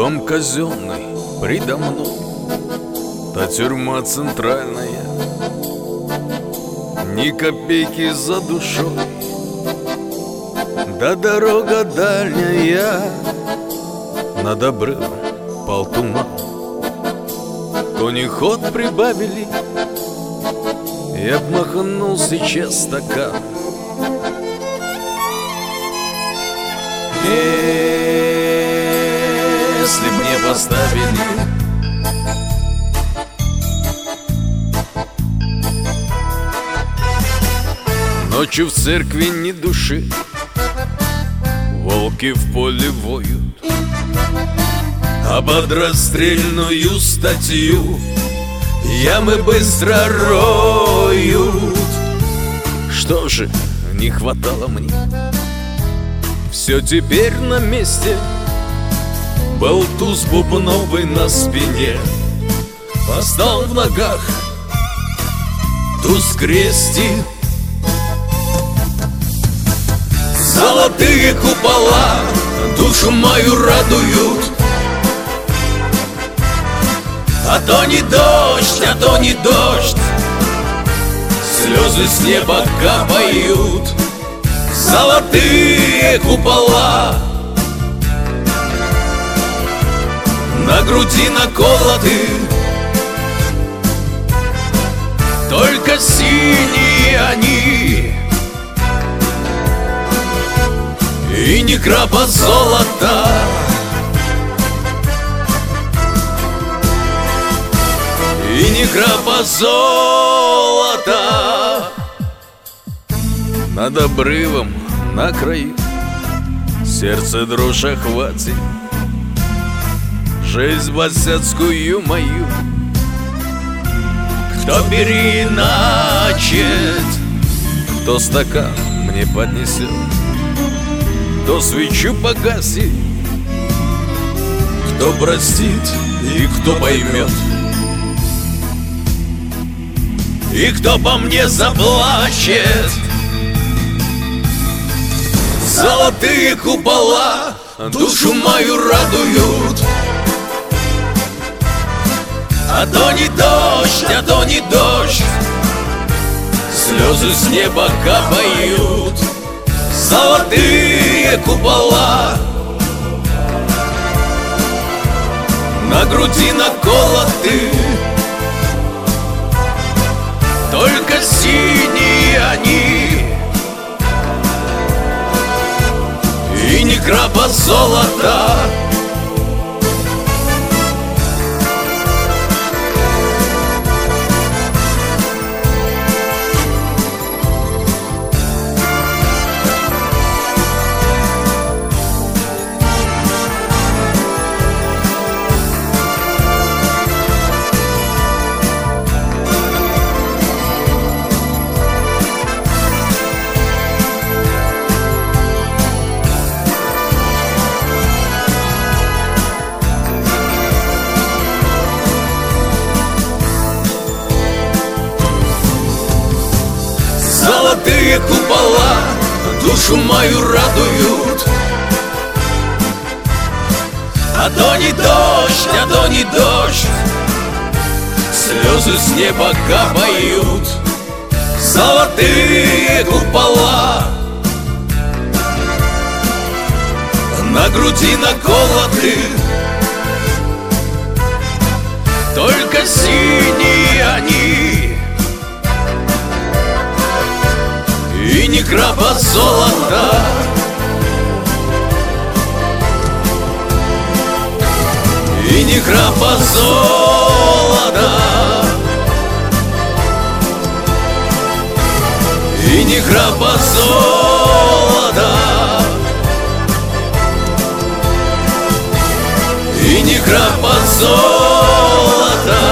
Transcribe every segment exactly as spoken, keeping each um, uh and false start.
Дом казенный предо мной, та тюрьма центральная, ни копейки за душой, да дорога дальняя, над обрывом пал туман. Конеход прибавили, я б махнул сейчас стакан. Если б не поставили ночью в церкви ни души, волки в поле воют, об расстрельную статью ямы быстро роют. Что же не хватало мне? Все теперь на месте. Был туз бубновый на спине, постал в ногах туз крестик. Золотые купола душу мою радуют, а то не дождь, а то не дождь, слезы с неба капают. Золотые купола на груди наколоты, только синие они, и ни крапа золота. И ни крапа золота. Над обрывом на краю сердце дрожь охватит, жизнь босяцкую мою кто переиначит, кто стакан мне поднесет, кто свечу погасит, кто простит и кто поймет, и кто по мне заплачет. Золотые купола душу мою радуют, а то не дождь, а то не дождь, слезы с неба капают. Золотые купола на груди наколоты, только синие они, и ни крапа золота. Золотые купола душу мою радуют, а то не дождь, а то не дождь, слезы с неба капают. Золотые купола на груди наколоты, только синие они, и ни крапа золота. И ни крапа золота. И ни крапа золота. И ни крапа золота.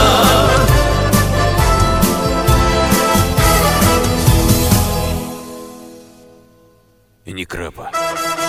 И ни крапа.